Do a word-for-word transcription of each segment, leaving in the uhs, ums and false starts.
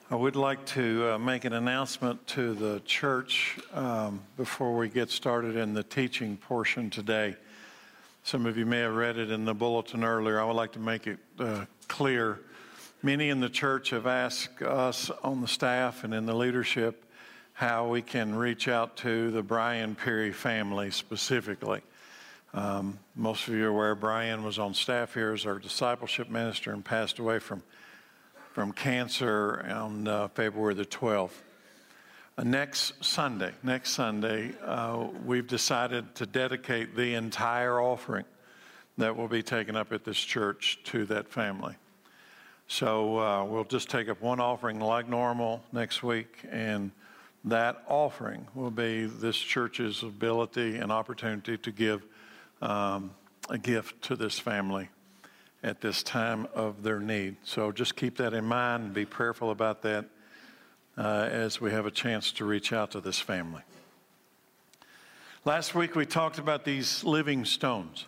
I would like to uh, make an announcement to the church um, before we get started in the teaching portion today. Some of you may have read it in the bulletin earlier. I would like to make it uh, clear. Many in the church have asked us on the staff and in the leadership how we can reach out to the Brian Perry family specifically. Um, most of you are aware Brian was on staff here as our discipleship minister and passed away from from cancer on uh, February the twelfth. Uh, next Sunday, next Sunday, uh, we've decided to dedicate the entire offering that will be taken up at this church to that family. So uh, we'll just take up one offering like normal next week, and that offering will be this church's ability and opportunity to give um, a gift to this family at this time of their need. So just keep that in mind and be prayerful about that uh, as we have a chance to reach out to this family. Last week we talked about these living stones.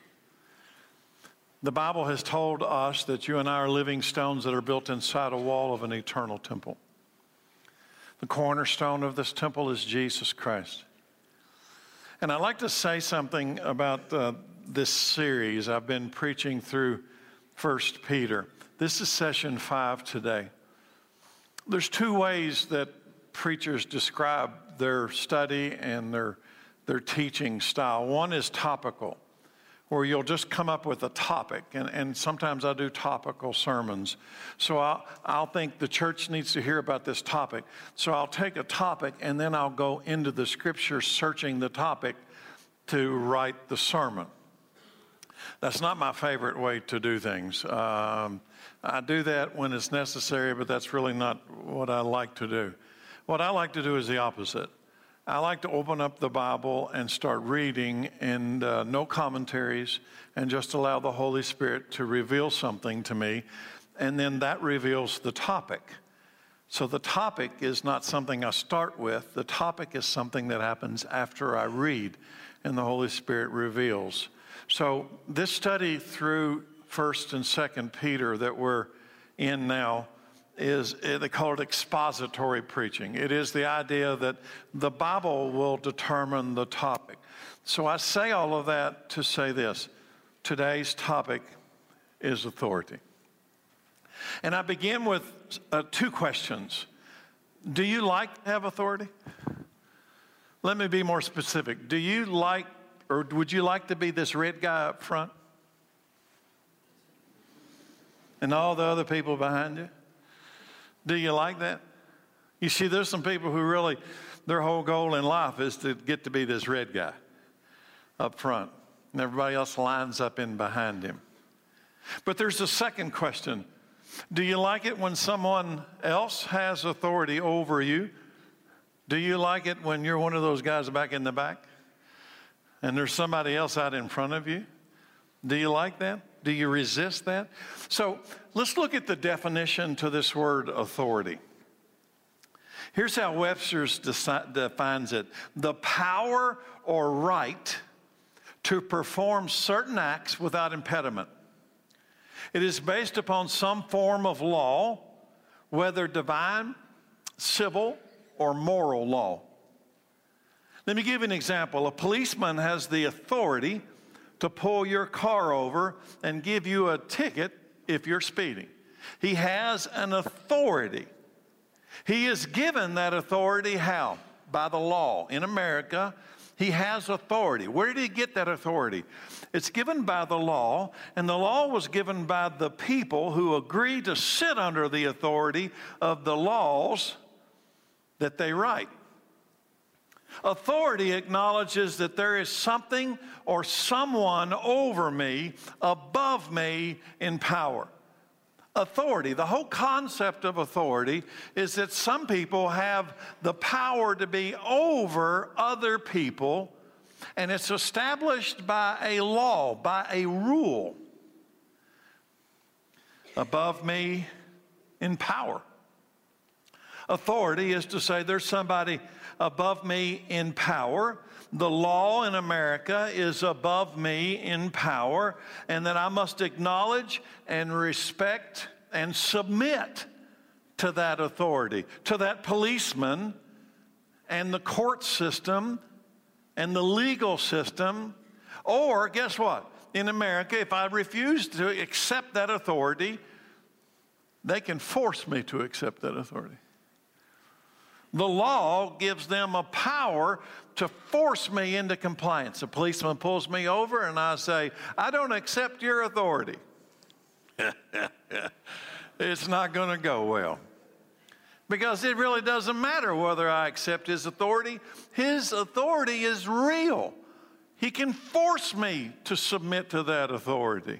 The Bible has told us that you and I are living stones that are built inside a wall of an eternal temple. The cornerstone of this temple is Jesus Christ. And I'd like to say something about uh, this series. I've been preaching through First Peter. This is session five today. There's two ways that preachers describe their study and their, their teaching style. One is topical, where you'll just come up with a topic, and, and sometimes I do topical sermons. So I'll, I'll think the church needs to hear about this topic. So I'll take a topic, and then I'll go into the scripture searching the topic to write the sermon. That's not my favorite way to do things. Um, I do that when it's necessary, but that's really not what I like to do. What I like to do is the opposite. I like to open up the Bible and start reading, and uh, no commentaries, and just allow the Holy Spirit to reveal something to me, and then that reveals the topic. So the topic is not something I start with. The topic is something that happens after I read, and the Holy Spirit reveals. So this study through First and Second Peter that we're in now is, they call it expository preaching. It is the idea that the Bible will determine the topic. So I say all of that to say this. Today's topic is authority. And I begin with uh, two questions. Do you like to have authority? Let me be more specific. Do you like, or would you like to be this red guy up front? And all the other people behind you? Do you like that? You see, there's some people who really, their whole goal in life is to get to be this red guy up front. And everybody else lines up in behind him. But there's a second question. Do you like it when someone else has authority over you? Do you like it when you're one of those guys back in the back and there's somebody else out in front of you? Do you like that? Do you resist that? So let's look at the definition to this word authority. Here's how Webster's deci- defines it. The power or right to perform certain acts without impediment. It is based upon some form of law, whether divine, civil, or moral law. Let me give you an example. A policeman has the authority to pull your car over and give you a ticket if you're speeding. He has an authority. He is given that authority how? By the law. In America, he has authority. Where did he get that authority? It's given by the law, and the law was given by the people who agreed to sit under the authority of the laws that they write. Authority acknowledges that there is something or someone over me, above me in power. Authority, the whole concept of authority is that some people have the power to be over other people, and it's established by a law, by a rule. Above me in power. Authority is to say there's somebody above me in power. The law in America is above me in power, and that I must acknowledge and respect and submit to that authority, to that policeman and the court system and the legal system. Or guess what? In America, if I refuse to accept that authority, they can force me to accept that authority. The law gives them a power to force me into compliance. A policeman pulls me over and I say, I don't accept your authority. It's not going to go well. Because it really doesn't matter whether I accept his authority. His authority is real. He can force me to submit to that authority.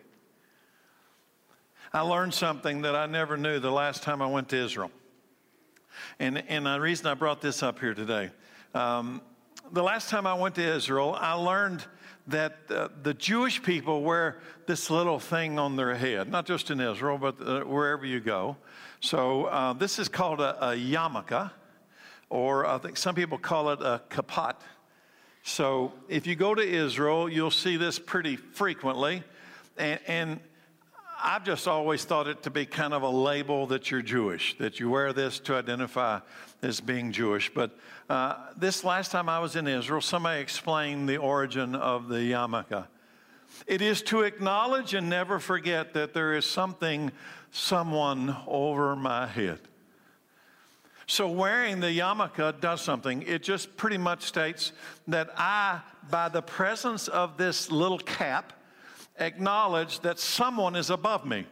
I learned something that I never knew the last time I went to Israel. And, and the reason I brought this up here today, um, the last time I went to Israel, I learned that uh, the Jewish people wear this little thing on their head, not just in Israel, but uh, wherever you go. So uh, this is called a, a yarmulke, or I think some people call it a kapot. So if you go to Israel, you'll see this pretty frequently. And, and I've just always thought it to be kind of a label that you're Jewish, that you wear this to identify as being Jewish. But uh, this last time I was in Israel, somebody explained the origin of the yarmulke. It is to acknowledge and never forget that there is something, someone over my head. So wearing the yarmulke does something. It just pretty much states that I, by the presence of this little cap, acknowledge that someone is above me.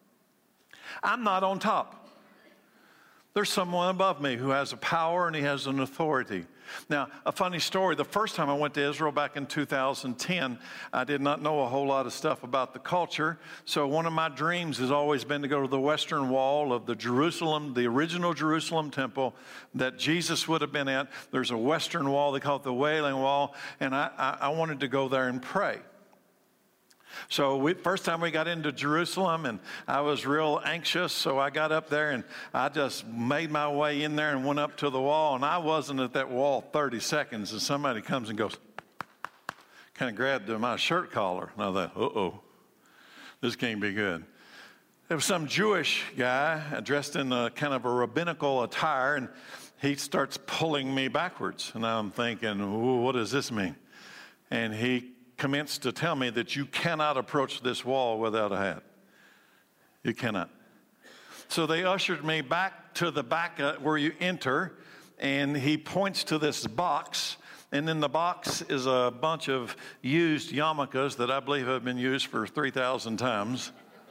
I'm not on top. There's someone above me who has a power and he has an authority. Now, a funny story, the first time I went to Israel back in two thousand ten, I did not know a whole lot of stuff about the culture. So one of my dreams has always been to go to the western wall of the Jerusalem, the original Jerusalem temple that Jesus would have been at. There's a western wall, they call it the Wailing Wall, and I, I, I wanted to go there and pray. So we, first time we got into Jerusalem, and I was real anxious, so I got up there and I just made my way in there and went up to the wall, and I wasn't at that wall thirty seconds, and somebody comes and goes, kind of grabbed my shirt collar, and I thought, uh-oh, this can't be good. There was some Jewish guy dressed in a kind of a rabbinical attire, and he starts pulling me backwards, and I'm thinking, ooh, what does this mean? And he commenced to tell me that you cannot approach this wall without a hat. You cannot. So they ushered me back to the back uh, where you enter, and he points to this box, and in the box is a bunch of used yarmulkes that I believe have been used for three thousand times.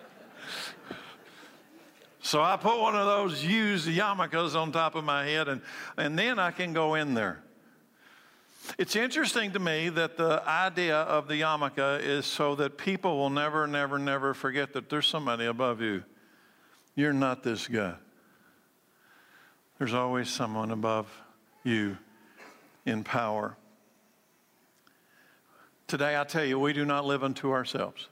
So I put one of those used yarmulkes on top of my head, and, and then I can go in there. It's interesting to me that the idea of the yarmulke is so that people will never, never, never forget that there's somebody above you. You're not this guy. There's always someone above you in power. Today, I tell you, we do not live unto ourselves.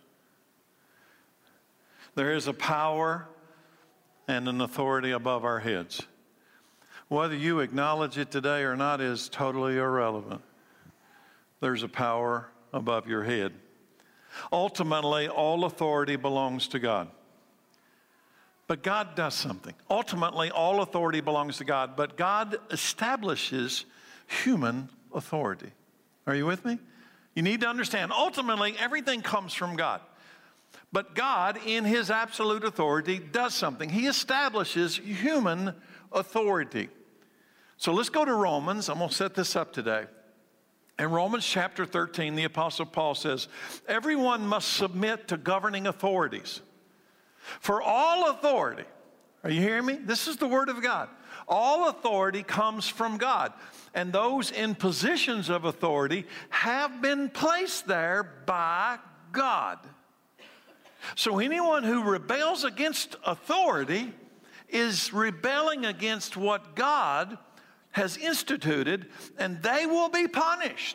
There is a power and an authority above our heads. Whether you acknowledge it today or not is totally irrelevant. There's a power above your head. Ultimately, all authority belongs to God. But God does something. Ultimately, all authority belongs to God, but God establishes human authority. Are you with me? You need to understand, ultimately, everything comes from God. But God, in his absolute authority, does something. He establishes human authority. So let's go to Romans. I'm going to set this up today. In Romans chapter thirteen, the Apostle Paul says, everyone must submit to governing authorities. For all authority, are you hearing me? This is the word of God. All authority comes from God. And those in positions of authority have been placed there by God. So anyone who rebels against authority is rebelling against what God has instituted, and they will be punished.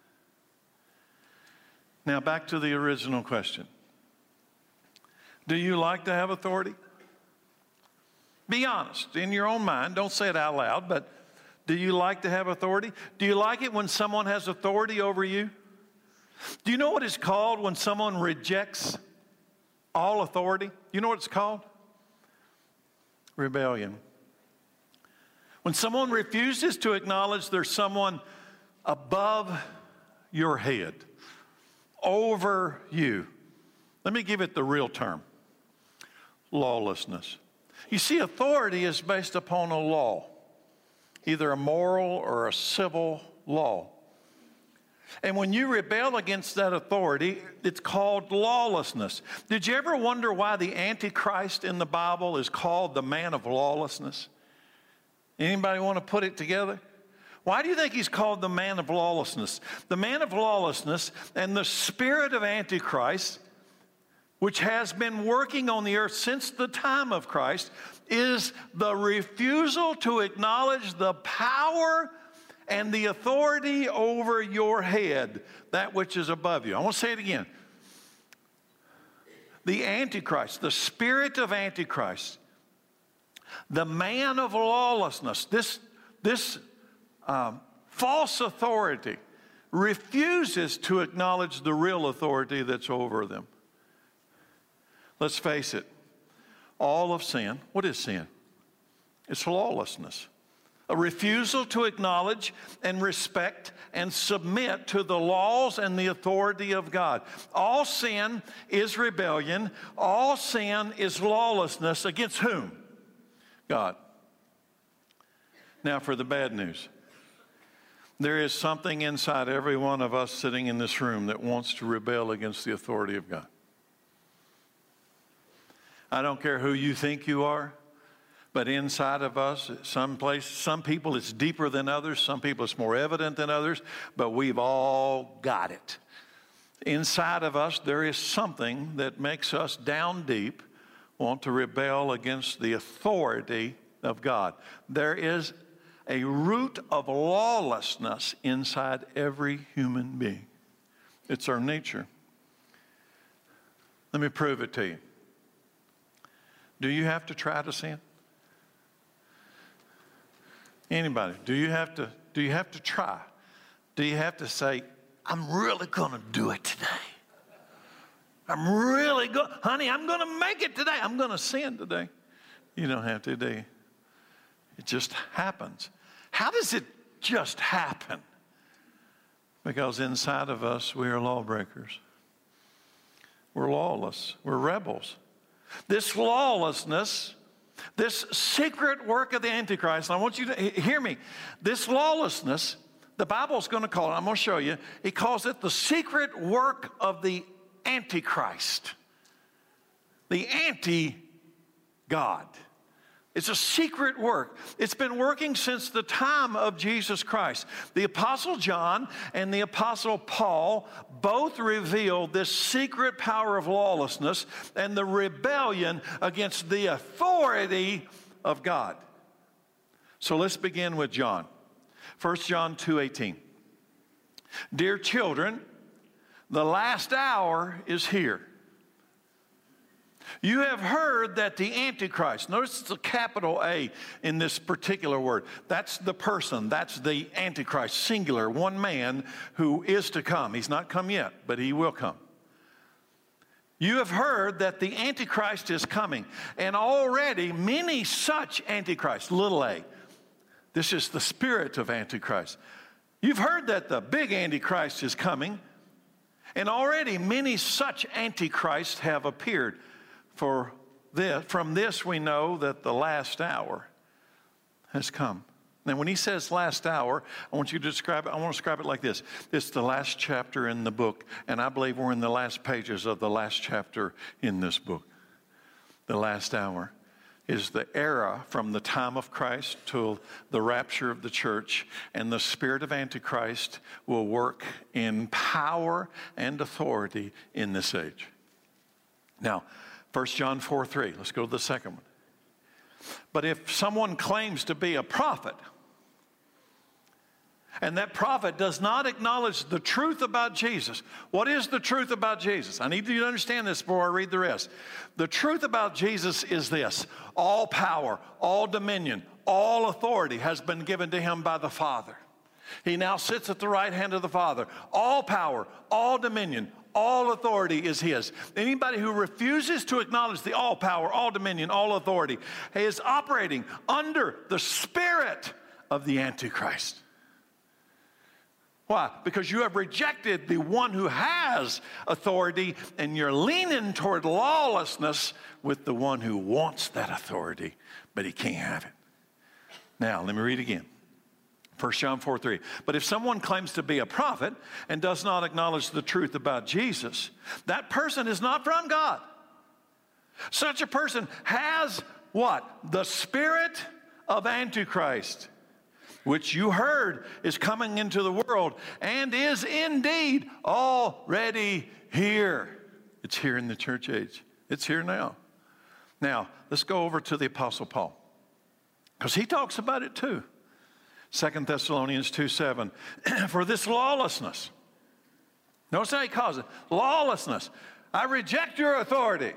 Now back to the original question. Do you like to have authority? Be honest in your own mind. Don't say it out loud, but do you like to have authority? Do you like it when someone has authority over you? Do you know what it's called when someone rejects all authority? You know what it's called? rebellion. When someone refuses to acknowledge there's someone above your head, over you. Let me give it the real term. Lawlessness. You see, authority is based upon a law, either a moral or a civil law. And when you rebel against that authority, it's called lawlessness. Did you ever wonder why the Antichrist in the Bible is called the man of lawlessness? Anybody want to put it together? Why do you think he's called the man of lawlessness? The man of lawlessness and the spirit of Antichrist, which has been working on the earth since the time of Christ, is the refusal to acknowledge the power and the authority over your head, that which is above you. I want to say it again. The Antichrist, the spirit of Antichrist, the man of lawlessness, this, this um, false authority refuses to acknowledge the real authority that's over them. Let's face it, all of sin, what is sin? It's lawlessness. A refusal to acknowledge and respect and submit to the laws and the authority of God. All sin is rebellion. All sin is lawlessness against whom? God. Now for the bad news. There is something inside every one of us sitting in this room that wants to rebel against the authority of God. I don't care who you think you are, but inside of us, some place, some people it's deeper than others, some people it's more evident than others, but we've all got it. Inside of us, there is something that makes us down deep want to rebel against the authority of God. There is a root of lawlessness inside every human being. It's our nature. Let me prove it to you. Do you have to try to sin? Anybody? Do you have to, do you have to try? Do you have to say, I'm really going to do it today? I'm really going, honey, I'm going to make it today. I'm going to sin today. You don't have to, do you? It just happens. How does it just happen? Because inside of us, we are lawbreakers. We're lawless. We're rebels. This lawlessness, this secret work of the Antichrist, and I want you to hear me. This lawlessness, the Bible's going to call it, I'm going to show you, he calls it the secret work of the Antichrist. The anti-God. It's a secret work. It's been working since the time of Jesus Christ. The Apostle John and the Apostle Paul both revealed this secret power of lawlessness and the rebellion against the authority of God. So let's begin with John. First John two eighteen. Dear children, the last hour is here. You have heard that the Antichrist, notice it's a capital A in this particular word. That's the person, that's the Antichrist, singular, one man who is to come. He's not come yet, but he will come. You have heard that the Antichrist is coming, and already many such Antichrists, little a, this is the spirit of Antichrist. You've heard that the big Antichrist is coming, and already many such Antichrists have appeared. For this, from this we know that the last hour has come. Now when he says last hour, I want you to describe it, I want to describe it like this. It's the last chapter in the book, and I believe we're in the last pages of the last chapter in this book. The last hour is the era from the time of Christ till the rapture of the church, and the spirit of Antichrist will work in power and authority in this age. Now, First John four three. Let's go to the second one. But if someone claims to be a prophet, and that prophet does not acknowledge the truth about Jesus, what is the truth about Jesus? I need you to understand this before I read the rest. The truth about Jesus is this: all power, all dominion, all authority has been given to him by the Father. He now sits at the right hand of the Father. All power, all dominion, All authority is his. Anybody who refuses to acknowledge the all power, all dominion, all authority is operating under the spirit of the Antichrist. Why? Because you have rejected the one who has authority, and you're leaning toward lawlessness with the one who wants that authority, but he can't have it. Now, let me read again. First John four three. But if someone claims to be a prophet and does not acknowledge the truth about Jesus, that person is not from God. Such a person has what? The spirit of Antichrist, which you heard is coming into the world and is indeed already here. It's here in the church age. It's here now. Now, let's go over to the Apostle Paul, because he talks about it too. Second Thessalonians two seven. For this lawlessness, notice how he calls it, lawlessness. I reject your authority.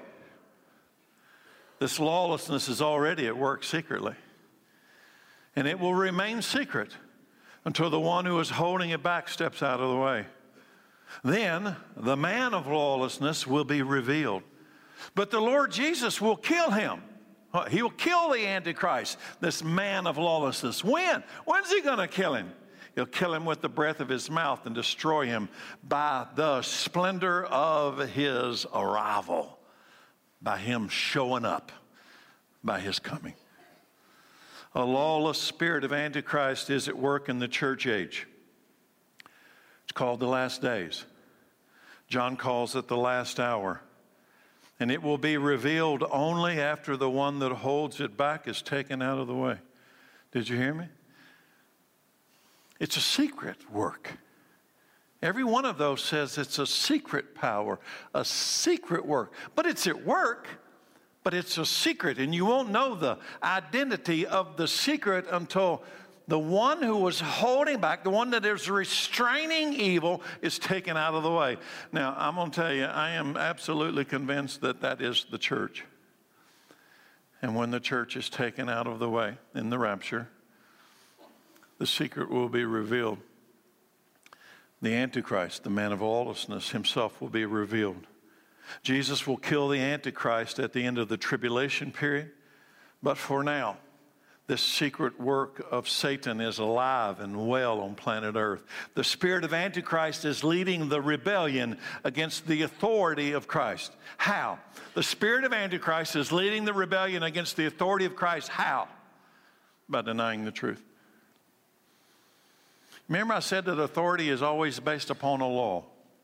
This lawlessness is already at work secretly. And it will remain secret until the one who is holding it back steps out of the way. Then the man of lawlessness will be revealed. But the Lord Jesus will kill him. He will kill the Antichrist, this man of lawlessness. When? When's he going to kill him? He'll kill him with the breath of his mouth and destroy him by the splendor of his arrival, by him showing up, by his coming. A lawless spirit of Antichrist is at work in the church age. It's called the last days. John calls it the last hour. And it will be revealed only after the one that holds it back is taken out of the way. Did you hear me? It's a secret work. Every one of those says it's a secret power, a secret work. But it's at work, but it's a secret. And you won't know the identity of the secret until the one who was holding back, the one that is restraining evil, is taken out of the way. Now, I'm going to tell you, I am absolutely convinced that that is the church. And when the church is taken out of the way in the rapture, the secret will be revealed. The Antichrist, the man of lawlessness, himself will be revealed. Jesus will kill the Antichrist at the end of the tribulation period. But for now, this secret work of Satan is alive and well on planet Earth. The spirit of Antichrist is leading the rebellion against the authority of Christ. How? The spirit of Antichrist is leading the rebellion against the authority of Christ. How? By denying the truth. Remember, I said that authority is always based upon a law.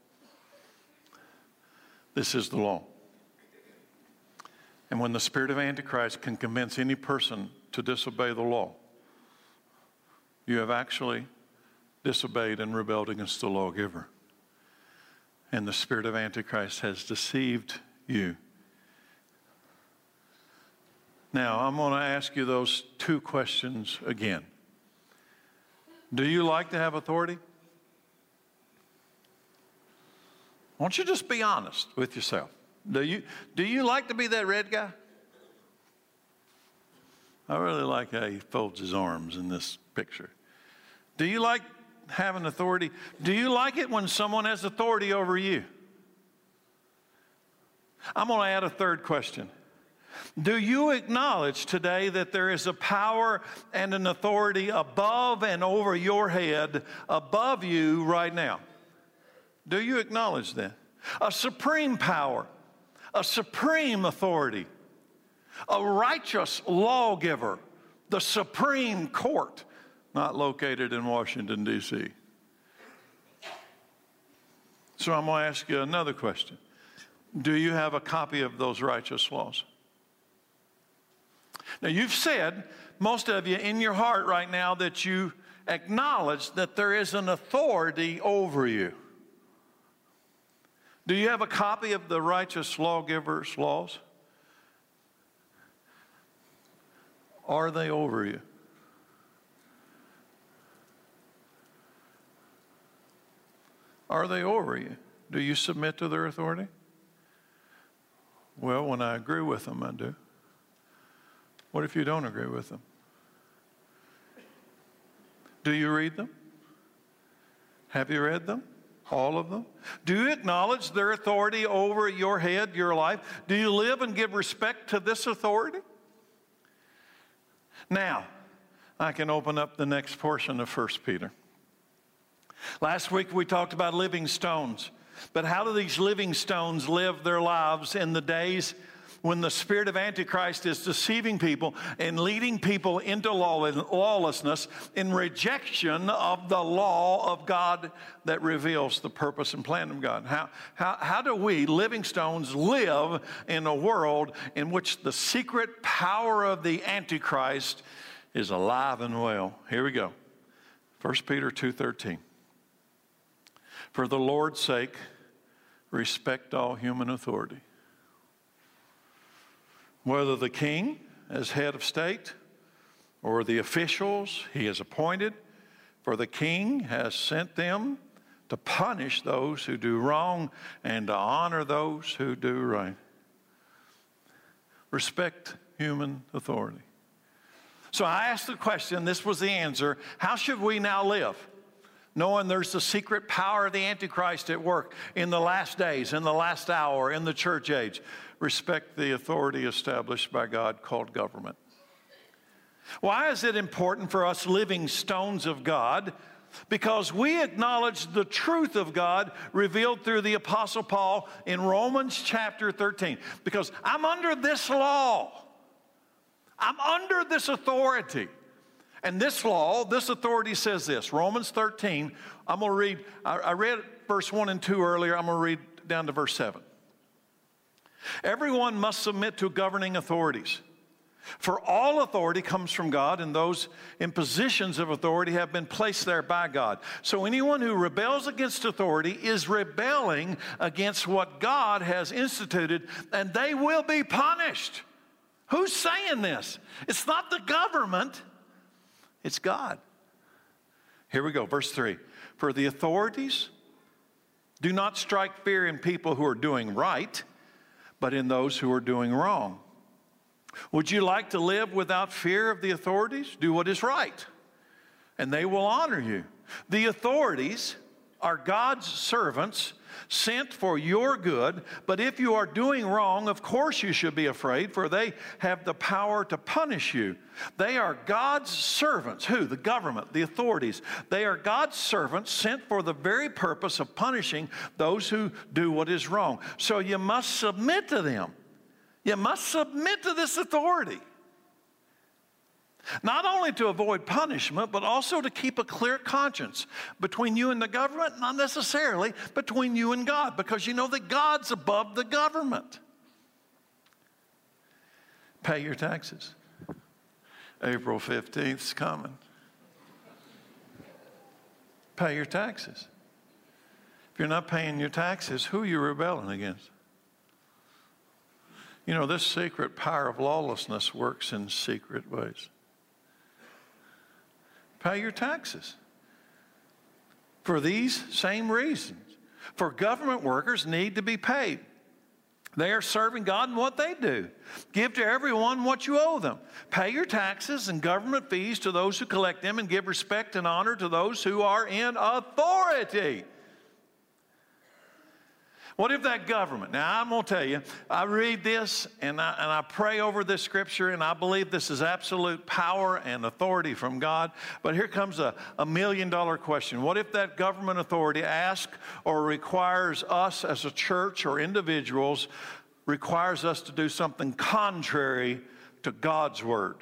This is the law. And when the spirit of Antichrist can convince any person to disobey the law, you have actually disobeyed and rebelled against the lawgiver. And the spirit of Antichrist has deceived you. Now, I'm going to ask you those two questions again. Do you like to have authority? Won't you just be honest with yourself? Do you, do you like to be that red guy? I really like how he folds his arms in this picture. Do you like having authority? Do you like it when someone has authority over you? I'm going to add a third question. Do you acknowledge today that there is a power and an authority above and over your head, above you right now? Do you acknowledge that? A supreme power, a supreme authority, a righteous lawgiver, the Supreme Court, not located in Washington, D C So I'm going to ask you another question. Do you have a copy of those righteous laws? Now, you've said, most of you in your heart right now, that you acknowledge that there is an authority over you. Do you have a copy of the righteous lawgiver's laws? Are they over you? Are they over you? Do you submit to their authority? Well, when I agree with them, I do. What if you don't agree with them? Do you read them? Have you read them? All of them? Do you acknowledge their authority over your head, your life? Do you live and give respect to this authority? Now, I can open up the next portion of First Peter. Last week we talked about living stones. But how do these living stones live their lives in the days when the spirit of Antichrist is deceiving people and leading people into lawlessness in rejection of the law of God that reveals the purpose and plan of God? How, how, how do we, living stones, live in a world in which the secret power of the Antichrist is alive and well? Here we go. First Peter two thirteen. For the Lord's sake, respect all human authority, whether the king as head of state or the officials he has appointed, for the king has sent them to punish those who do wrong and to honor those who do right. Respect human authority. So I asked the question, this was the answer: how should we now live? Knowing there's the secret power of the Antichrist at work in the last days, in the last hour, in the church age. Respect the authority established by God called government. Why is it important for us living stones of God? Because we acknowledge the truth of God revealed through the Apostle Paul in Romans chapter thirteen. Because I'm under this law. I'm under this authority. And this law, this authority says this, Romans thirteen, I'm going to read, I, I read verse one and two earlier, I'm going to read down to verse seven. Everyone must submit to governing authorities, for all authority comes from God, and those in positions of authority have been placed there by God. So anyone who rebels against authority is rebelling against what God has instituted, and they will be punished. Who's saying this? It's not the government. It's God. Here we go, verse three. For the authorities do not strike fear in people who are doing right, but in those who are doing wrong. Would you like to live without fear of the authorities? Do what is right, and they will honor you. The authorities are God's servants sent for your good, but if you are doing wrong, of course you should be afraid, for they have the power to punish you. They are God's servants. Who? The government, the authorities. They are God's servants sent for the very purpose of punishing those who do what is wrong. So you must submit to them. You must submit to this authority. Not only to avoid punishment, but also to keep a clear conscience between you and the government, not necessarily between you and God, because you know that God's above the government. Pay your taxes. April fifteenth is coming. Pay your taxes. If you're not paying your taxes, who are you rebelling against? You know, this secret power of lawlessness works in secret ways. Pay your taxes. For these same reasons. For government workers need to be paid. They are serving God in what they do. Give to everyone what you owe them. Pay your taxes and government fees to those who collect them, and give respect and honor to those who are in authority. What if that government? Now, I'm going to tell you, I read this and I, and I pray over this scripture, and I believe this is absolute power and authority from God. But here comes a, a million dollar question. What if that government authority asks or requires us as a church or individuals, requires us to do something contrary to God's word?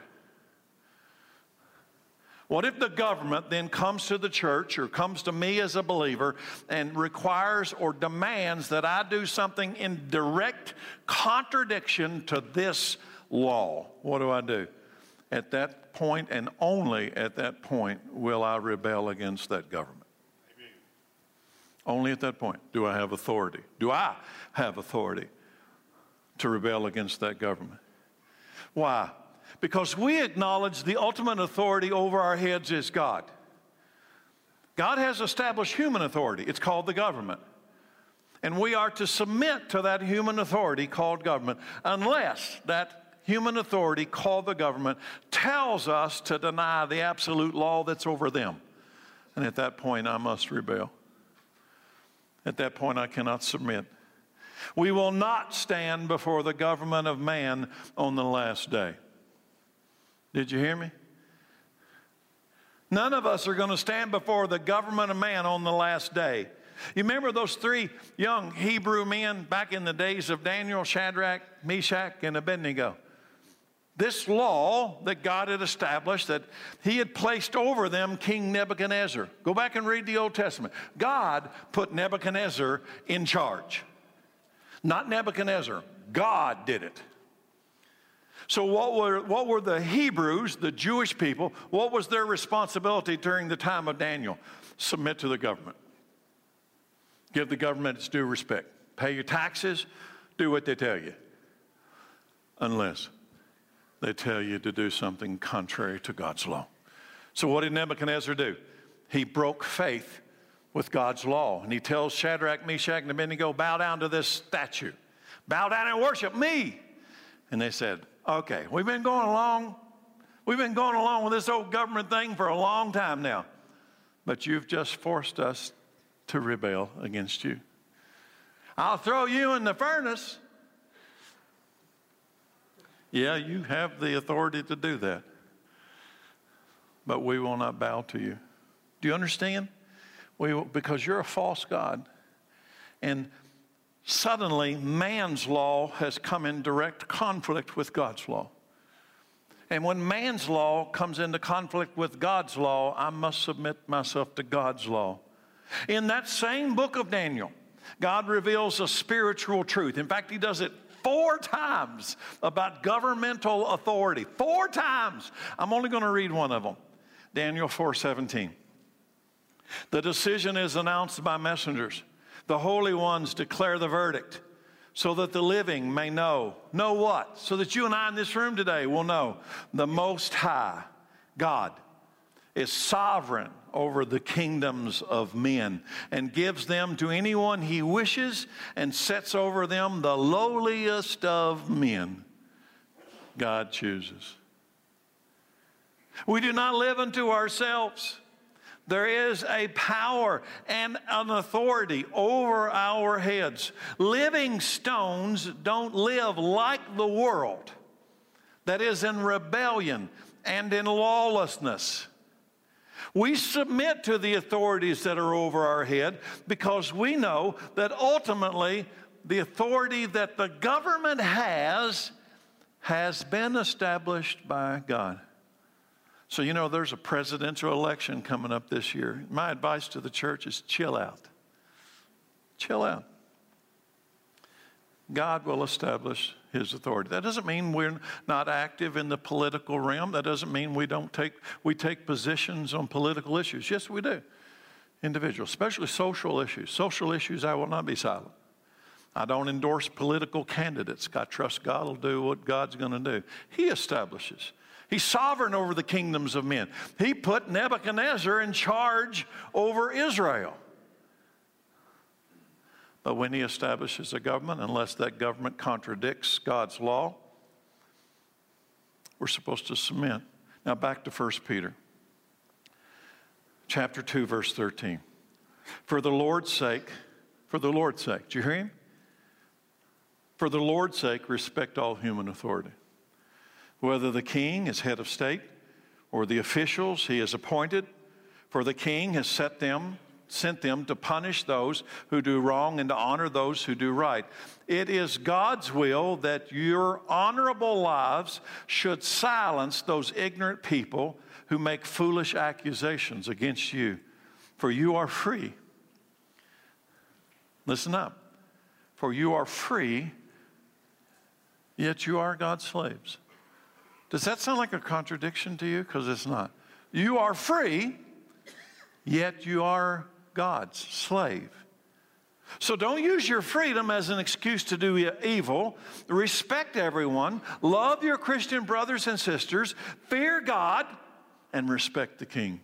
What if the government then comes to the church or comes to me as a believer and requires or demands that I do something in direct contradiction to this law? What do I do? At that point, and only at that point, will I rebel against that government. Amen. Only at that point do I have authority. Do I have authority to rebel against that government? Why? Because we acknowledge the ultimate authority over our heads is God. God has established human authority. It's called the government. And we are to submit to that human authority called government, unless that human authority called the government tells us to deny the absolute law that's over them. And at that point, I must rebel. At that point, I cannot submit. We will not stand before the government of man on the last day. Did you hear me? None of us are going to stand before the government of man on the last day. You remember those three young Hebrew men back in the days of Daniel, Shadrach, Meshach, and Abednego? This law that God had established, that he had placed over them King Nebuchadnezzar. Go back and read the Old Testament. God put Nebuchadnezzar in charge. Not Nebuchadnezzar. God did it. So what were, what were the Hebrews, the Jewish people, what was their responsibility during the time of Daniel? Submit to the government. Give the government its due respect. Pay your taxes. Do what they tell you. Unless they tell you to do something contrary to God's law. So what did Nebuchadnezzar do? He broke faith with God's law. And he tells Shadrach, Meshach, and Abednego, bow down to this statue. Bow down and worship me. And they said, okay, we've been going along. We've been going along with this old government thing for a long time now. But you've just forced us to rebel against you. I'll throw you in the furnace. Yeah, you have the authority to do that. But we will not bow to you. Do you understand? We will, because you're a false god. And suddenly, man's law has come in direct conflict with God's law. And when man's law comes into conflict with God's law, I must submit myself to God's law. In that same book of Daniel, God reveals a spiritual truth. In fact, he does it four times about governmental authority. Four times. I'm only going to read one of them. Daniel four seventeen. The decision is announced by messengers. The holy ones declare the verdict so that the living may know. Know what? So that you and I in this room today will know the Most High God is sovereign over the kingdoms of men and gives them to anyone he wishes and sets over them the lowliest of men. God chooses. We do not live unto ourselves. There is a power and an authority over our heads. Living stones don't live like the world that is in rebellion and in lawlessness. We submit to the authorities that are over our head because we know that ultimately the authority that the government has has been established by God. So, you know, there's a presidential election coming up this year. My advice to the church is chill out. Chill out. God will establish his authority. That doesn't mean we're not active in the political realm. That doesn't mean we don't take, we take positions on political issues. Yes, we do. Individuals, especially social issues. Social issues, I will not be silent. I don't endorse political candidates. I trust God will do what God's going to do. He establishes. He's sovereign over the kingdoms of men. He put Nebuchadnezzar in charge over Israel. But when he establishes a government, unless that government contradicts God's law, we're supposed to submit. Now back to First Peter. Chapter two, verse thirteen. For the Lord's sake, for the Lord's sake, do you hear him? For the Lord's sake, respect all human authority. Whether the king is head of state or the officials he has appointed, for the king has set them sent them to punish those who do wrong and to honor those who do right. It is God's will that your honorable lives should silence those ignorant people who make foolish accusations against you, for you are free. Listen up. For you are free, yet you are God's slaves. Does that sound like a contradiction to you? Because it's not. You are free, yet you are God's slave. So don't use your freedom as an excuse to do evil. Respect everyone. Love your Christian brothers and sisters. Fear God and respect the king.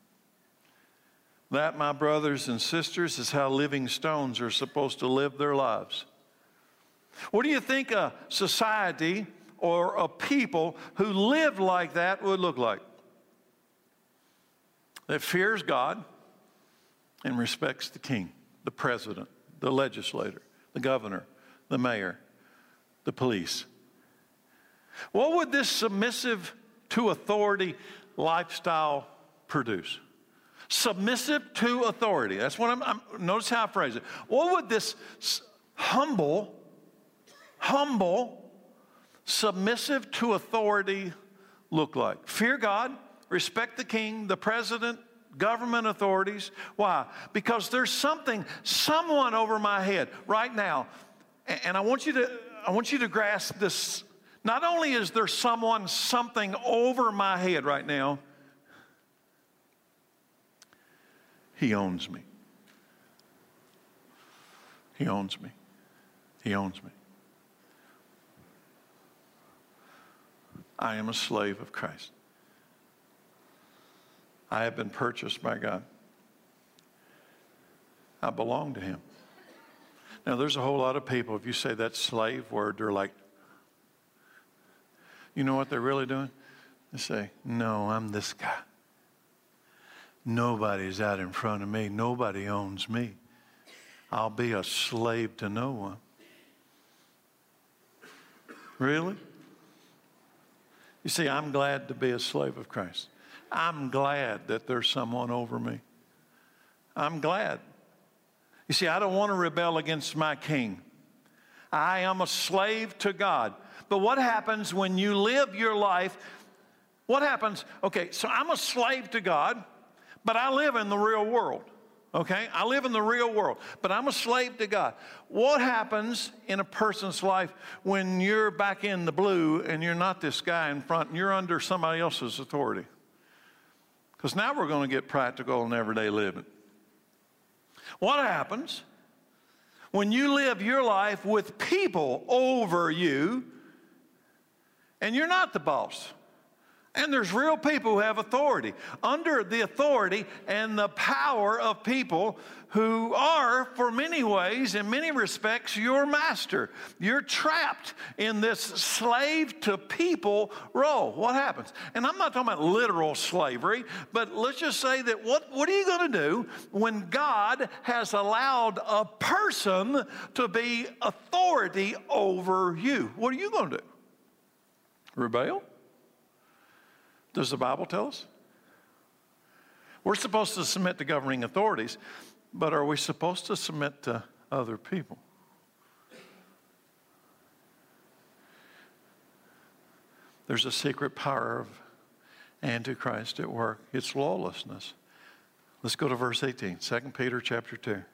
That, my brothers and sisters, is how living stones are supposed to live their lives. What do you think a society or a people who live like that would look like? That fears God and respects the king. the president, the legislator, the governor, the mayor, the police. What would this submissive to authority lifestyle produce? Submissive to authority. That's what I'm, I'm notice how I phrase it. What would this humble, humble, submissive to authority look like? Fear God, respect the king, the president, government authorities. Why? Because there's something, someone over my head right now, and I want you to, I want you to grasp this. Not only is there someone, something over my head right now, he owns me. He owns me. He owns me. I am a slave of Christ. I have been purchased by God. I belong to him. Now, there's a whole lot of people, if you say that slave word, they're like, you know what they're really doing? They say, no, I'm this guy. Nobody's out in front of me. Nobody owns me. I'll be a slave to no one. Really? You see, I'm glad to be a slave of Christ. I'm glad that there's someone over me. I'm glad. You see, I don't want to rebel against my king. I am a slave to God. But what happens when you live your life? What happens? Okay, so I'm a slave to God, but I live in the real world. Okay, I live in the real world, but I'm a slave to God. What happens in a person's life when you're back in the blue and you're not this guy in front and you're under somebody else's authority? Because now we're going to get practical in everyday living. What happens when you live your life with people over you and you're not the boss? And there's real people who have authority, under the authority and the power of people who are, for many ways, in many respects, your master. You're trapped in this slave to people role. What happens? And I'm not talking about literal slavery, but let's just say that what, what are you going to do when God has allowed a person to be authority over you? What are you going to do? Rebel? Does the Bible tell us? We're supposed to submit to governing authorities, but are we supposed to submit to other people? There's a secret power of Antichrist at work. It's lawlessness. Let's go to verse eighteen, Second Peter chapter two.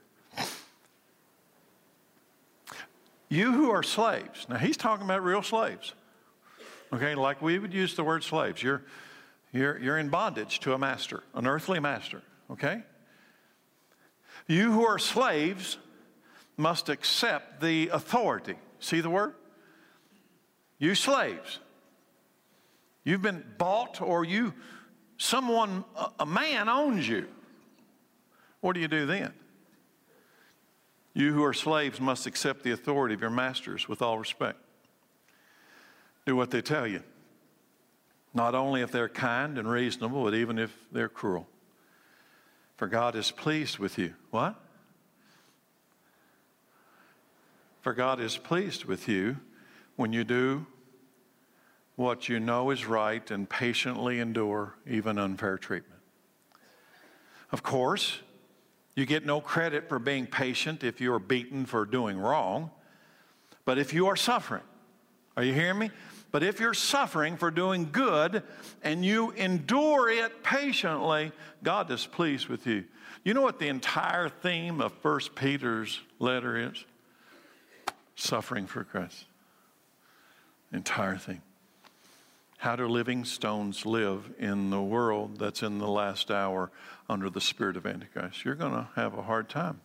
You who are slaves. Now, he's talking about real slaves. Okay, like we would use the word slaves. You're You're, you're in bondage to a master, an earthly master, okay? You who are slaves must accept the authority. See the word? You slaves. You've been bought, or you, someone, a, a man owns you. What do you do then? You who are slaves must accept the authority of your masters with all respect. Do what they tell you. Not only if they're kind and reasonable, but even if they're cruel. For God is pleased with you. What? For God is pleased with you when you do what you know is right and patiently endure even unfair treatment. Of course, you get no credit for being patient if you are beaten for doing wrong. But if you are suffering, are you hearing me? But if you're suffering for doing good and you endure it patiently, God is pleased with you. You know what the entire theme of First Peter's letter is? Suffering for Christ. The entire thing. How do living stones live in the world that's in the last hour under the spirit of Antichrist? You're going to have a hard time.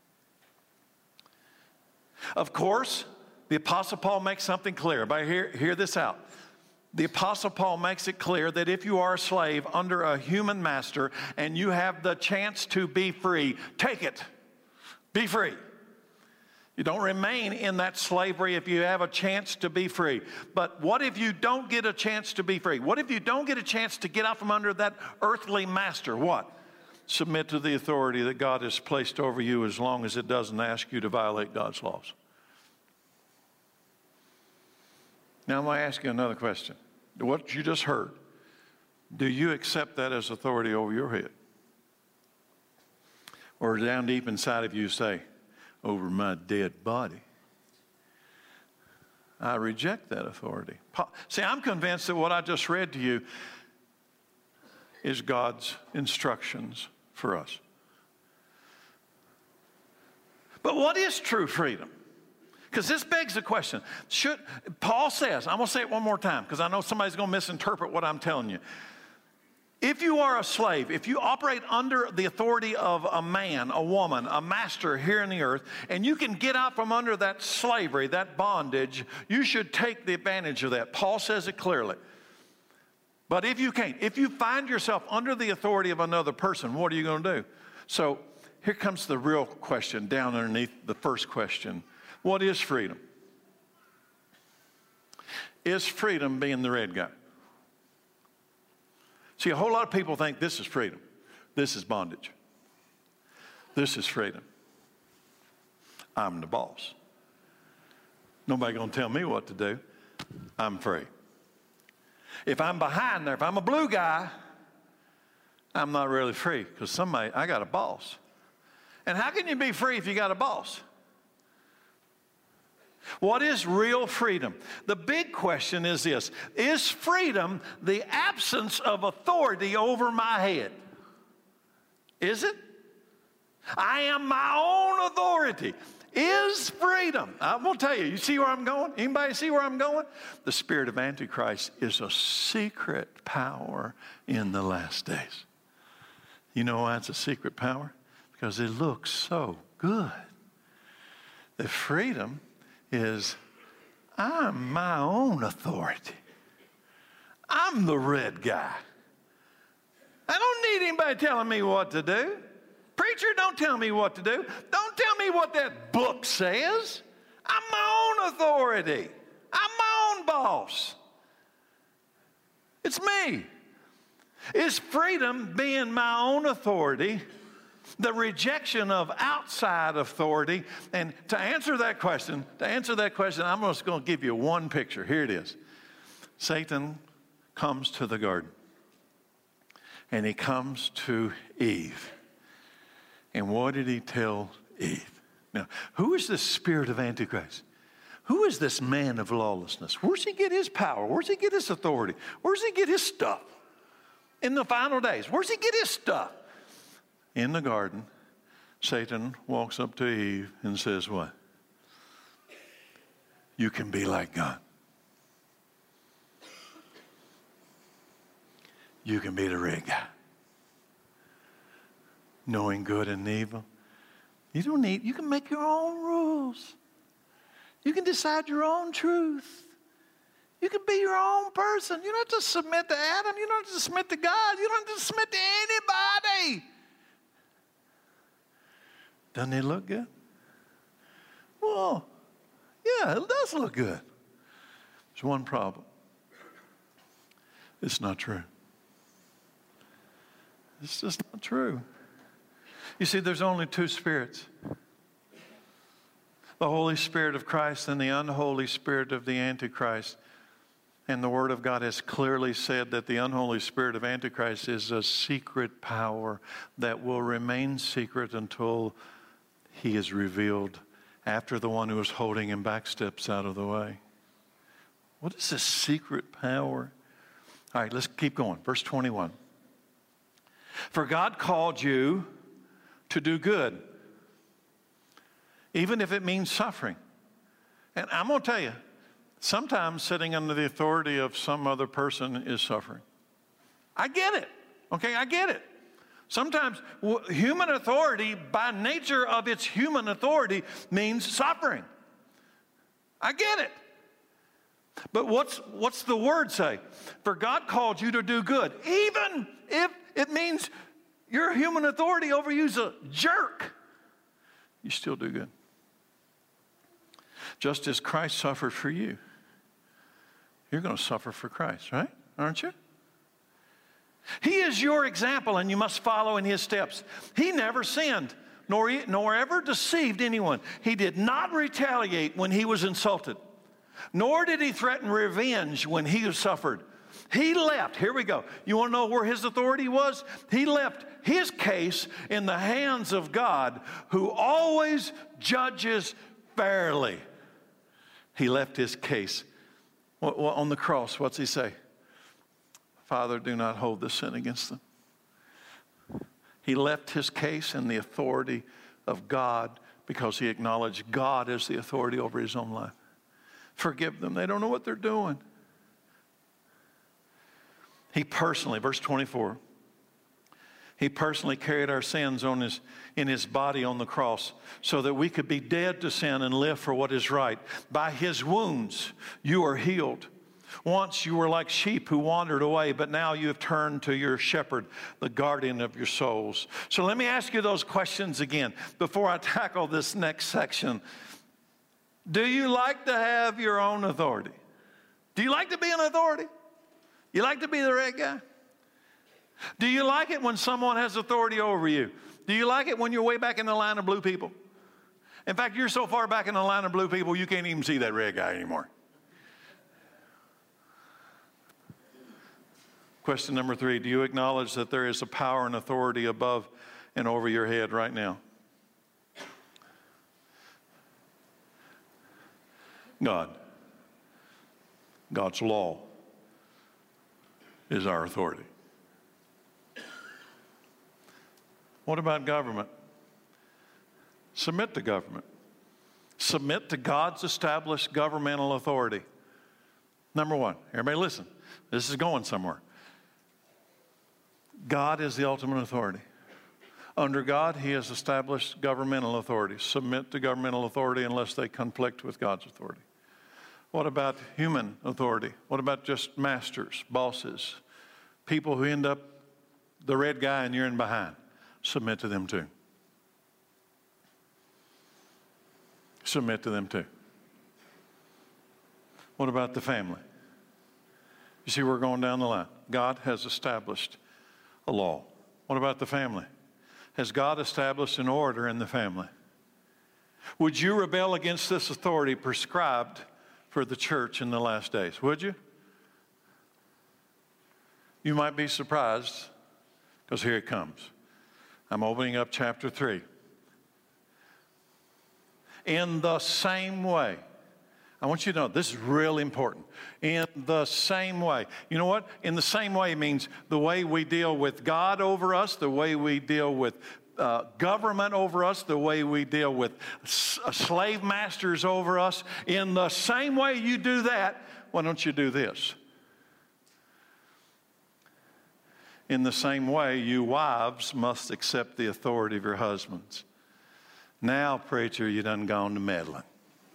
Of course, the Apostle Paul makes something clear. But hear, hear this out. The Apostle Paul makes it clear that if you are a slave under a human master and you have the chance to be free, take it. Be free. You don't remain in that slavery if you have a chance to be free. But what if you don't get a chance to be free? What if you don't get a chance to get out from under that earthly master? What? submit to the authority that God has placed over you as long as it doesn't ask you to violate God's laws. Now I'm going to ask you another question. What you just heard, do you accept that as authority over your head? Or down deep inside of you say, over my dead body? I reject that authority. See, I'm convinced that what I just read to you is God's instructions for us. But what is true freedom? Because this begs the question. Should, Paul says, I'm going to say it one more time because I know somebody's going to misinterpret what I'm telling you. If you are a slave, if you operate under the authority of a man, a woman, a master here in the earth, and you can get out from under that slavery, that bondage, you should take the advantage of that. Paul says it clearly. But if you can't, if you find yourself under the authority of another person, what are you going to do? So here comes the real question down underneath the first question. What is freedom? Is freedom being the red guy? See, a whole lot of people think this is freedom. This is bondage. This is freedom. I'm the boss. Nobody going to tell me what to do. I'm free. If I'm behind there, if I'm a blue guy, I'm not really free because somebody, I got a boss. And how can you be free if you got a boss? What is real freedom? The big question is this. Is freedom the absence of authority over my head? Is it? I am my own authority. Is freedom? I'm going to tell you, you see where I'm going? Anybody see where I'm going? The spirit of Antichrist is a secret power in the last days. You know why it's a secret power? Because it looks so good. The freedom is I'm my own authority. I'm the red guy. I don't need anybody telling me what to do. Preacher, don't tell me what to do. Don't tell me what that book says. I'm my own authority. I'm my own boss. It's me. Is freedom being my own authority? The rejection of outside authority. And to answer that question, to answer that question, I'm just going to give you one picture. Here it is. Satan comes to the garden. And he comes to Eve. And what did he tell Eve? Now, who is this spirit of Antichrist? Who is this man of lawlessness? Where's he get his power? Where's he get his authority? Where's he get his stuff? In the final days, where's he get his stuff? In the garden, Satan walks up to Eve and says what? You can be like God. You can be the red guy. Knowing good and evil. You don't need, you can make your own rules. You can decide your own truth. You can be your own person. You don't have to submit to Adam. You don't have to submit to God. You don't have to submit to anybody. Doesn't it look good? Well, yeah, it does look good. There's one problem. It's not true. It's just not true. You see, there's only two spirits. The Holy Spirit of Christ and the unholy spirit of the Antichrist. And the Word of God has clearly said that the unholy spirit of Antichrist is a secret power that will remain secret until he is revealed after the one who is holding him back steps out of the way. What is this secret power? All right, let's keep going. Verse twenty-one. For God called you to do good, even if it means suffering. And I'm going to tell you, sometimes sitting under the authority of some other person is suffering. I get it. Okay, I get it. Sometimes human authority, by nature of its human authority, means suffering. I get it. But what's, what's the word say? For God called you to do good, even if it means your human authority over you is a jerk. You still do good. Just as Christ suffered for you, you're going to suffer for Christ, right? Aren't you? He is your example, and you must follow in his steps. He never sinned, nor, nor ever deceived anyone. He did not retaliate when he was insulted, nor did he threaten revenge when he suffered. He left, here we go. You want to know where his authority was? He left his case in the hands of God, who always judges fairly. He left his case. On the cross, what's he say? Father, do not hold this sin against them. He left his case in the authority of God because he acknowledged God as the authority over his own life. Forgive them. They don't know what they're doing. He personally, verse twenty-four, he personally carried our sins on his, in his body on the cross so that we could be dead to sin and live for what is right. By his wounds, you are healed. Once you were like sheep who wandered away, but now you have turned to your shepherd, the guardian of your souls. So let me ask you those questions again before I tackle this next section. Do you like to have your own authority? Do you like to be an authority? You like to be the right guy? Do you like it when someone has authority over you? Do you like it when you're way back in the line of blue people? In fact, you're so far back in the line of blue people, you can't even see that red guy anymore. Question number three, do you acknowledge that there is a power and authority above and over your head right now? God. God's law is our authority. What about government? Submit to government. Submit to God's established governmental authority. Number one, everybody listen. This is going somewhere. God is the ultimate authority. Under God, he has established governmental authority. Submit to governmental authority unless they conflict with God's authority. What about human authority? What about just masters, bosses, people who end up the red guy and you're in behind? Submit to them too. Submit to them too. What about the family? You see, we're going down the line. God has established a law. What about the family? Has God established an order in the family? Would you rebel against this authority prescribed for the church in the last days? Would you? You might be surprised, because here it comes. I'm opening up chapter three. In the same way, I want you to know this is really important. In the same way. You know what? In the same way means the way we deal with God over us, the way we deal with uh, government over us, the way we deal with s- slave masters over us. In the same way you do that, why don't you do this? In the same way, you wives must accept the authority of your husbands. Now, preacher, you done gone to meddling.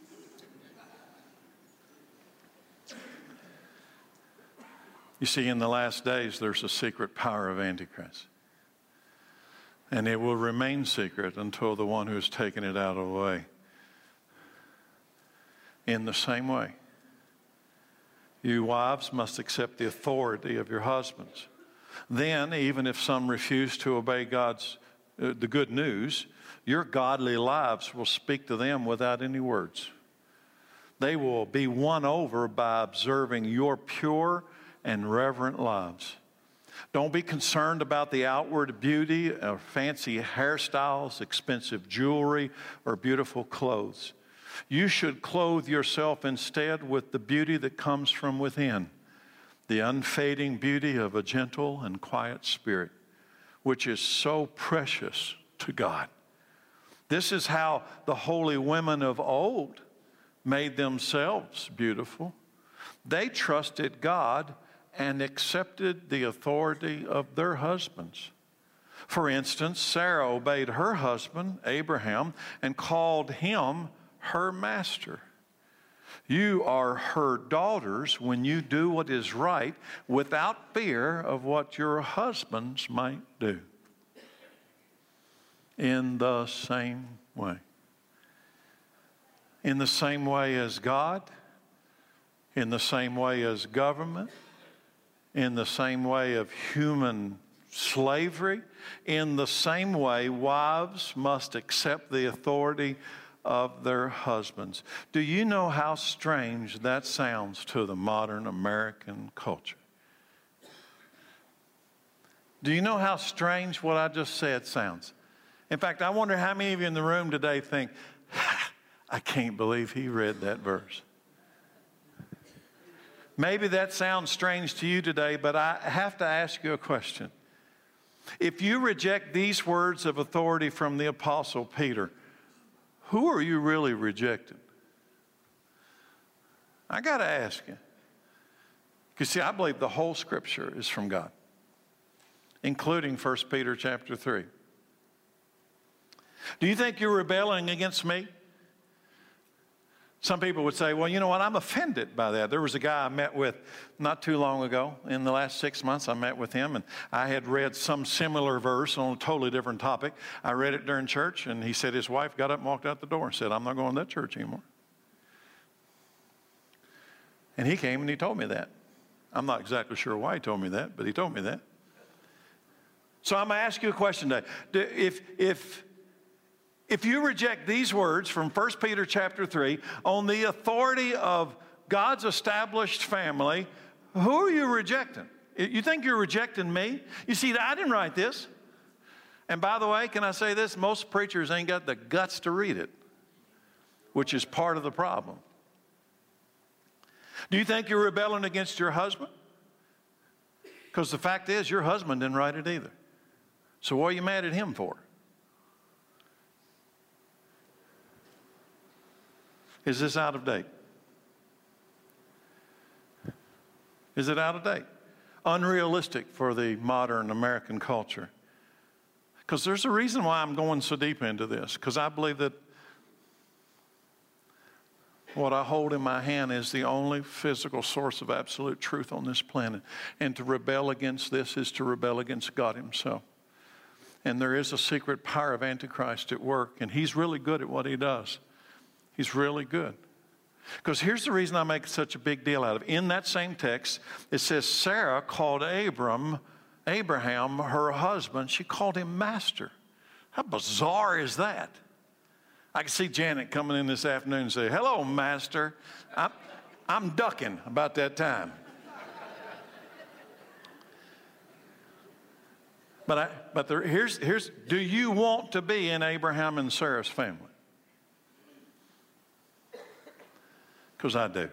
You see, in the last days, there's a secret power of Antichrist. And it will remain secret until the one who has taken it out of the way. In the same way, you wives must accept the authority of your husbands. Then, even if some refuse to obey God's, uh, the good news, your godly lives will speak to them without any words. They will be won over by observing your pure and reverent lives. Don't be concerned about the outward beauty of fancy hairstyles, expensive jewelry, or beautiful clothes. You should clothe yourself instead with the beauty that comes from within, the unfading beauty of a gentle and quiet spirit, which is so precious to God. This is how the holy women of old made themselves beautiful. They trusted God and accepted the authority of their husbands. For instance, Sarah obeyed her husband, Abraham, and called him her master. You are her daughters when you do what is right without fear of what your husbands might do. In the same way. In the same way as God, in the same way as government, in the same way of human slavery. In the same way, wives must accept the authority of their husbands. Do you know how strange that sounds to the modern American culture? Do you know how strange what I just said sounds? In fact, I wonder how many of you in the room today think, I can't believe he read that verse. Maybe that sounds strange to you today, but I have to ask you a question. If you reject these words of authority from the Apostle Peter, who are you really rejecting? I got to ask you. Because see, I believe the whole Scripture is from God, including First Peter chapter three. Do you think you're rebelling against me? Some people would say, well, you know what, I'm offended by that. There was a guy I met with not too long ago. In the last six months, I met with him, and I had read some similar verse on a totally different topic. I read it during church, and he said his wife got up and walked out the door and said, I'm not going to that church anymore. And he came and he told me that. I'm not exactly sure why he told me that, but he told me that. So I'm going to ask you a question today. If, if, if you reject these words from First Peter chapter three on the authority of God's established family, who are you rejecting? You think you're rejecting me? You see, I didn't write this. And by the way, can I say this? Most preachers ain't got the guts to read it, which is part of the problem. Do you think you're rebelling against your husband? Because the fact is, your husband didn't write it either. So what are you mad at him for? Is this out of date? Is it out of date? Unrealistic for the modern American culture. Because there's a reason why I'm going so deep into this. Because I believe that what I hold in my hand is the only physical source of absolute truth on this planet. And to rebel against this is to rebel against God Himself. And there is a secret power of Antichrist at work. And he's really good at what he does. He's really good. Because here's the reason I make such a big deal out of it. In that same text, it says Sarah called Abram, Abraham, her husband, she called him master. How bizarre is that? I can see Janet coming in this afternoon and say, hello, master. I'm, I'm ducking about that time. But, I, but there, here's, here's, do you want to be in Abraham and Sarah's family? Because I do.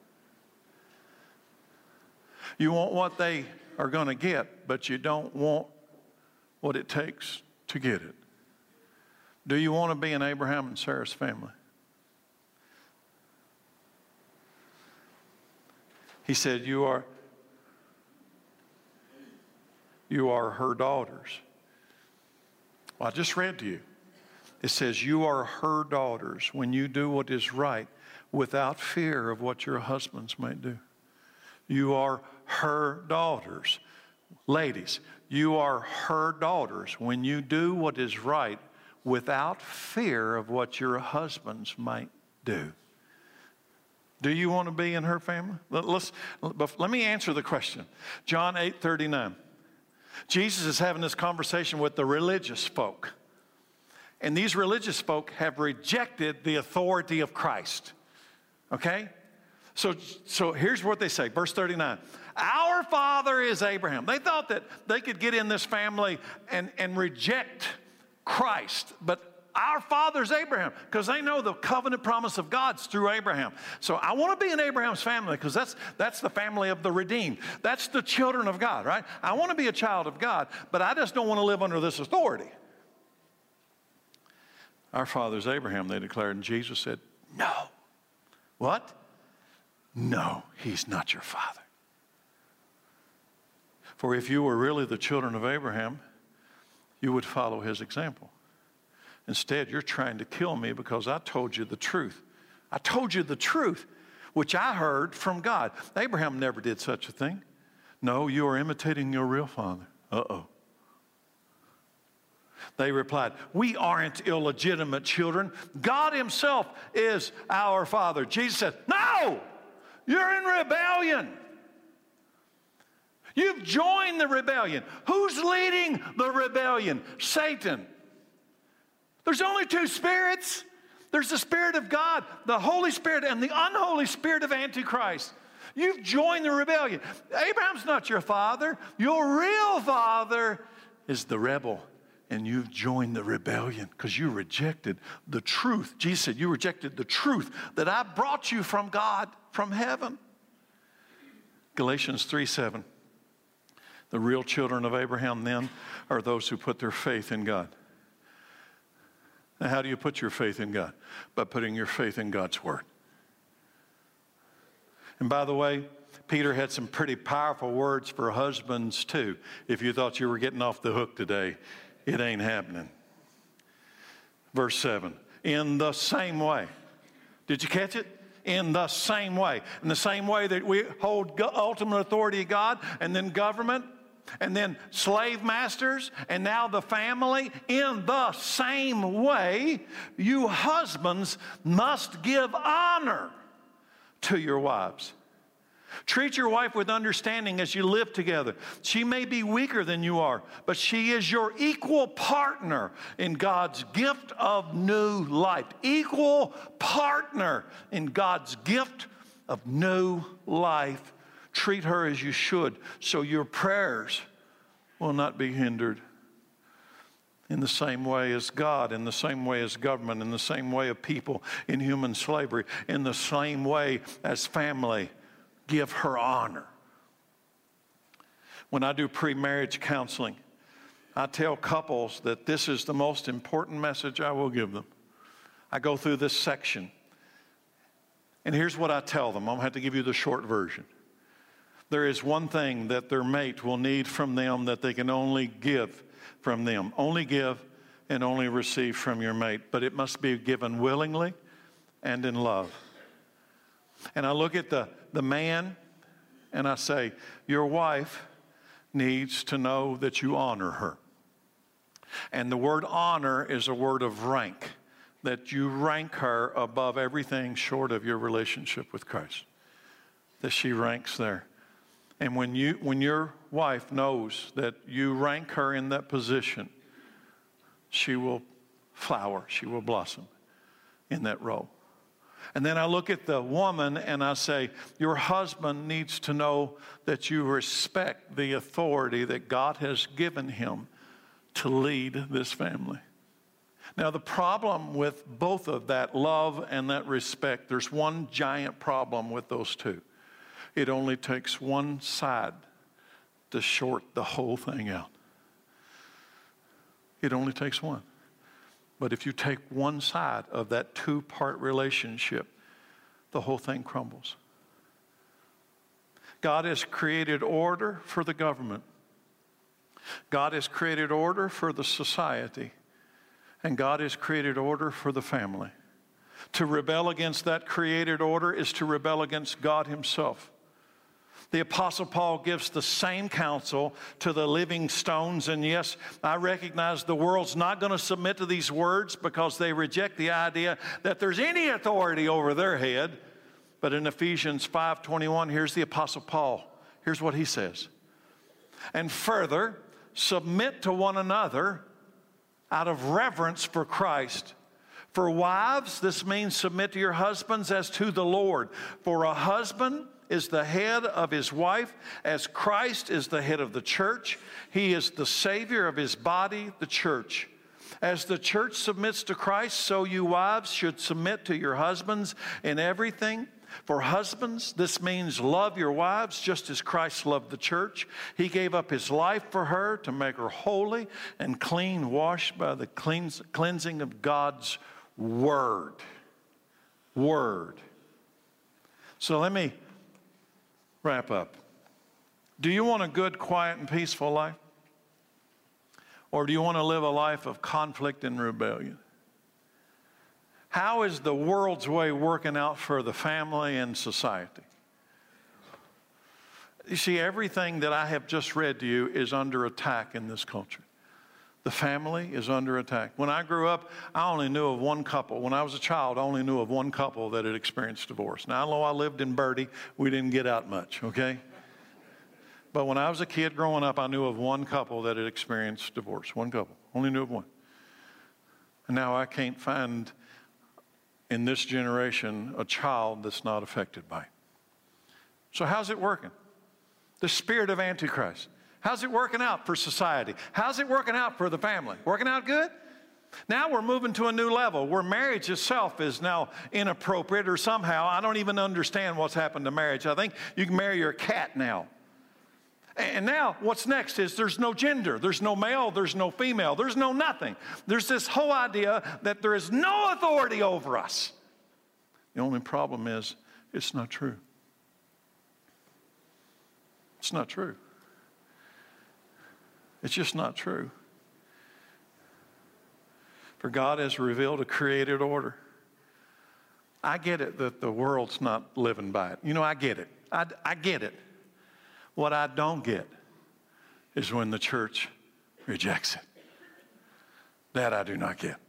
You want what they are going to get, but you don't want what it takes to get it. Do you want to be in Abraham and Sarah's family? He said, you are, you are her daughters. Well, I just read to you. It says, you are her daughters when you do what is right without fear of what your husbands might do. You are her daughters. Ladies, you are her daughters when you do what is right without fear of what your husbands might do. Do you want to be in her family? Let's, let me answer the question. John eight thirty-nine. Jesus is having this conversation with the religious folk. And these religious folk have rejected the authority of Christ. Okay? So, so here's what they say. Verse thirty-nine. Our father is Abraham. They thought that they could get in this family and, and reject Christ. But our father's Abraham, because they know the covenant promise of God's through Abraham. So I want to be in Abraham's family because that's, that's the family of the redeemed. That's the children of God, right? I want to be a child of God, but I just don't want to live under this authority. Our father's Abraham, they declared, and Jesus said, no. What? No, he's not your father. For if you were really the children of Abraham, you would follow his example. Instead, you're trying to kill me because I told you the truth. I told you the truth, which I heard from God. Abraham never did such a thing. No, you are imitating your real father. Uh-oh. They replied, we aren't illegitimate children. God Himself is our Father. Jesus said, no, you're in rebellion. You've joined the rebellion. Who's leading the rebellion? Satan. There's only two spirits. There's the Spirit of God, the Holy Spirit, and the unholy spirit of Antichrist. You've joined the rebellion. Abraham's not your father. Your real father is the rebel. And you've joined the rebellion because you rejected the truth. Jesus said, you rejected the truth that I brought you from God, from heaven. Galatians three seven. The real children of Abraham then are those who put their faith in God. Now, how do you put your faith in God? By putting your faith in God's word. And by the way, Peter had some pretty powerful words for husbands too. If you thought you were getting off the hook today, it ain't happening. Verse seven, in the same way. Did you catch it? In the same way. In the same way that we hold ultimate authority of God, and then government, and then slave masters, and now the family. In the same way, you husbands must give honor to your wives. Treat your wife with understanding as you live together. She may be weaker than you are, but she is your equal partner in God's gift of new life. Equal partner in God's gift of new life. Treat her as you should, so your prayers will not be hindered. In the same way as God, in the same way as government, in the same way of people in human slavery, in the same way as family. Give her honor. When I do pre-marriage counseling, I tell couples that this is the most important message I will give them. I go through this section, and here's what I tell them. I'm going to have to give you the short version. There is one thing that their mate will need from them that they can only give from them. Only give and only receive from your mate, but it must be given willingly and in love. And I look at the, the man and I say, your wife needs to know that you honor her. And the word honor is a word of rank, that you rank her above everything short of your relationship with Christ, that she ranks there. And when you, when your wife knows that you rank her in that position, she will flower, she will blossom in that role. And then I look at the woman and I say, your husband needs to know that you respect the authority that God has given him to lead this family. Now, the problem with both of that love and that respect, there's one giant problem with those two. It only takes one side to short the whole thing out. It only takes one. But if you take one side of that two-part relationship, the whole thing crumbles. God has created order for the government. God has created order for the society. And God has created order for the family. To rebel against that created order is to rebel against God himself. The Apostle Paul gives the same counsel to the living stones. And yes, I recognize the world's not going to submit to these words because they reject the idea that there's any authority over their head. But in Ephesians five twenty-one, here's the Apostle Paul. Here's what he says. And further, submit to one another out of reverence for Christ. For wives, this means submit to your husbands as to the Lord. For a husband is the head of his wife, as Christ is the head of the church. He is the Savior of his body, the church. As the church submits to Christ, so you wives should submit to your husbands in everything. For husbands, this means love your wives just as Christ loved the church. He gave up his life for her to make her holy and clean, washed by the cleans, cleansing of God's word. Word. So let me wrap up. Do you want a good, quiet, and peaceful life? Or do you want to live a life of conflict and rebellion? How is the world's way working out for the family and society? You see, everything that I have just read to you is under attack in this culture. The family is under attack. When I grew up, I only knew of one couple. When I was a child, I only knew of one couple that had experienced divorce. Now, I know I lived in Birdie. We didn't get out much, okay? But when I was a kid growing up, I knew of one couple that had experienced divorce. One couple. Only knew of one. And now I can't find in this generation a child that's not affected by it. So how's it working? The spirit of Antichrist. How's it working out for society? How's it working out for the family? Working out good? Now we're moving to a new level where marriage itself is now inappropriate, or somehow, I don't even understand what's happened to marriage. I think you can marry your cat now. And now what's next is there's no gender, there's no male, there's no female, there's no nothing. There's this whole idea that there is no authority over us. The only problem is it's not true. It's not true. It's just not true. For God has revealed a created order. I get it that the world's not living by it. You know, I get it. I, I get it. What I don't get is when the church rejects it. That I do not get.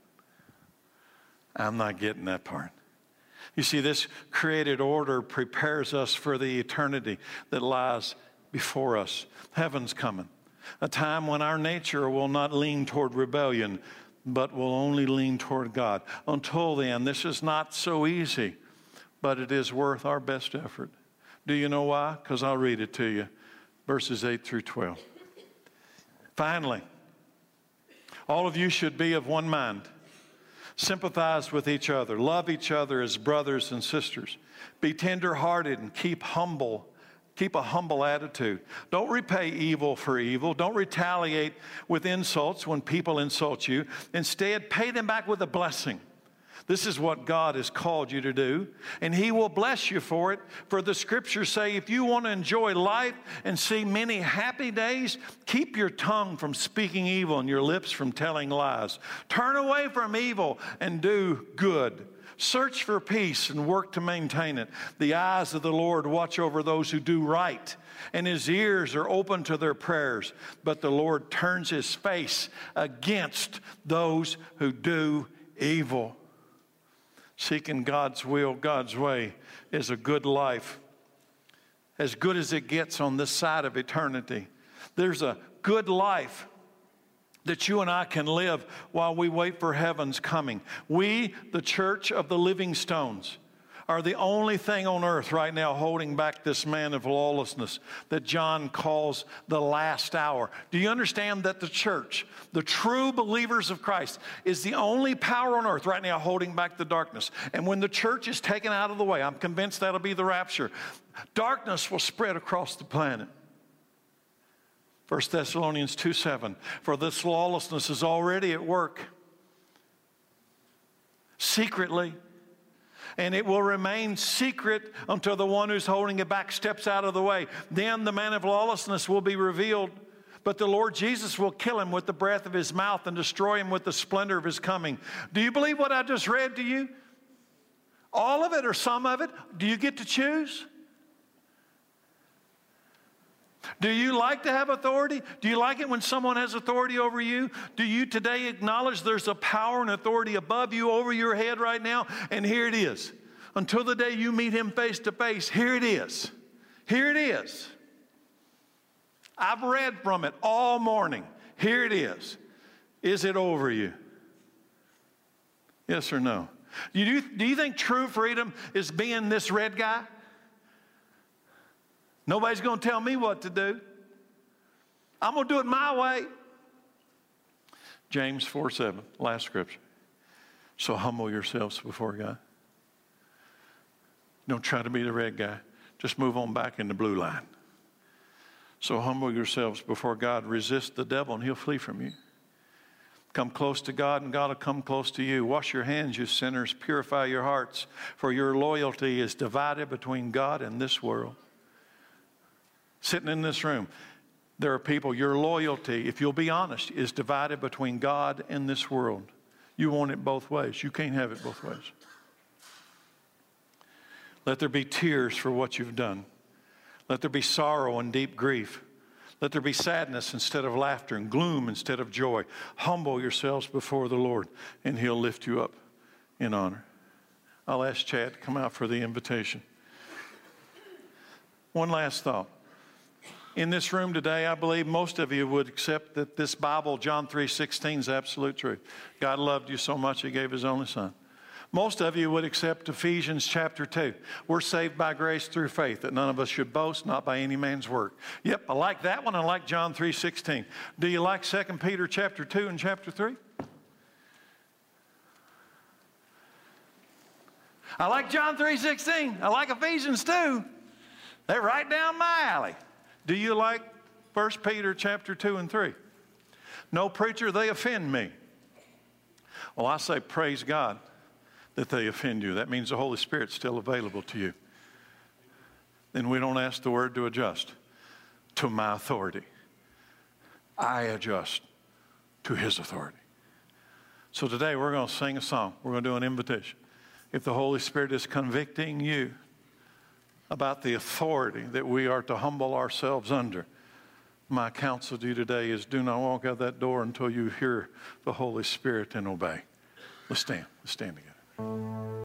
I'm not getting that part. You see, this created order prepares us for the eternity that lies before us. Heaven's coming. A time when our nature will not lean toward rebellion, but will only lean toward God. Until then, this is not so easy, but it is worth our best effort. Do you know why? Because I'll read it to you. Verses eight through twelve. Finally, all of you should be of one mind. Sympathize with each other. Love each other as brothers and sisters. Be tender-hearted and keep humble. Keep a humble attitude. Don't repay evil for evil. Don't retaliate with insults when people insult you. Instead, pay them back with a blessing. This is what God has called you to do, and He will bless you for it. For the Scriptures say, if you want to enjoy life and see many happy days, keep your tongue from speaking evil and your lips from telling lies. Turn away from evil and do good. Search for peace and work to maintain it. The eyes of the Lord watch over those who do right, and His ears are open to their prayers. But the Lord turns His face against those who do evil. Seeking God's will, God's way is a good life. As good as it gets on this side of eternity. There's a good life that you and I can live while we wait for heaven's coming. We, the church of the living stones, are the only thing on earth right now holding back this man of lawlessness that John calls the last hour. Do you understand that the church, the true believers of Christ, is the only power on earth right now holding back the darkness? And when the church is taken out of the way, I'm convinced that'll be the rapture, darkness will spread across the planet. First Thessalonians two seven, for this lawlessness is already at work secretly, and it will remain secret until the one who's holding it back steps out of the way. Then the man of lawlessness will be revealed, but the Lord Jesus will kill him with the breath of His mouth and destroy him with the splendor of His coming. Do you believe what I just read to you? All of it or some of it? Do you get to choose? Do you like to have authority? Do you like it when someone has authority over you? Do you today acknowledge there's a power and authority above you, over your head right now? And here it is. Until the day you meet Him face to face, here it is. Here it is. I've read from it all morning. Here it is. Is it over you? Yes or no? Do you, do you think true freedom is being this red guy? Nobody's going to tell me what to do. I'm going to do it my way. James four seven, last scripture. So humble yourselves before God. Don't try to be the red guy. Just move on back in the blue line. So humble yourselves before God. Resist the devil and he'll flee from you. Come close to God and God will come close to you. Wash your hands, you sinners. Purify your hearts. For your loyalty is divided between God and this world. Sitting in this room, there are people, your loyalty, if you'll be honest, is divided between God and this world. You want it both ways. You can't have it both ways. Let there be tears for what you've done. Let there be sorrow and deep grief. Let there be sadness instead of laughter and gloom instead of joy. Humble yourselves before the Lord, and He'll lift you up in honor. I'll ask Chad to come out for the invitation. One last thought. in this room today, I believe most of you would accept that this Bible, John three sixteen, is absolute truth. God loved you so much, he gave his only son. Most of you would accept Ephesians chapter two. We're saved by grace through faith, that none of us should boast, not by any man's work. Yep, I like that one. I like John three sixteen. Do you like Second Peter chapter two and chapter three? I like John three sixteen. I like Ephesians two. They're right down my alley. Do you like First Peter chapter two and three? No, preacher, they offend me. Well, I say praise God that they offend you. That means the Holy Spirit's still available to you. Then we don't ask the Word to adjust to my authority. I adjust to his authority. So today we're going to sing a song. We're going to do an invitation. If the Holy Spirit is convicting you about the authority that we are to humble ourselves under, my counsel to you today is do not walk out that door until you hear the Holy Spirit and obey. Let's stand. Let's stand together.